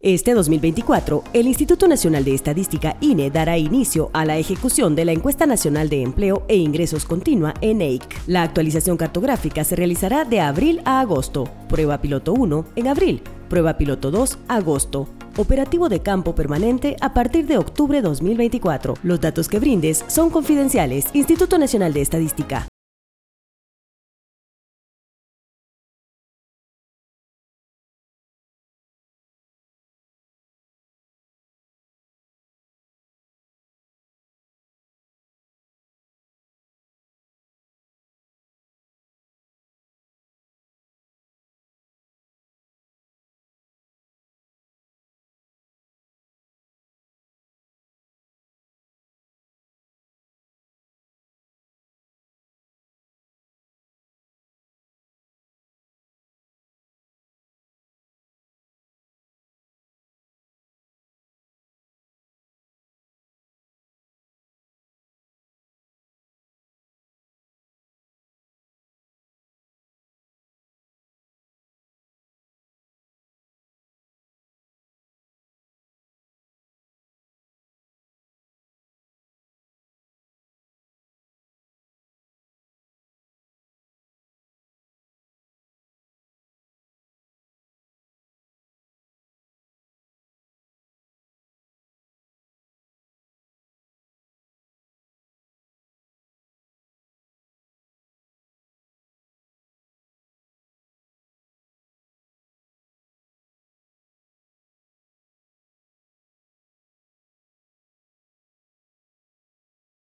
Este 2024, el Instituto Nacional de Estadística INE dará inicio a la ejecución de la Encuesta Nacional de Empleo e Ingresos Continua (ENEIC). La actualización cartográfica se realizará de abril a agosto. Prueba piloto 1 en abril, prueba piloto 2 agosto. Operativo de campo permanente a partir de octubre 2024. Los datos que brindes son confidenciales. Instituto Nacional de Estadística.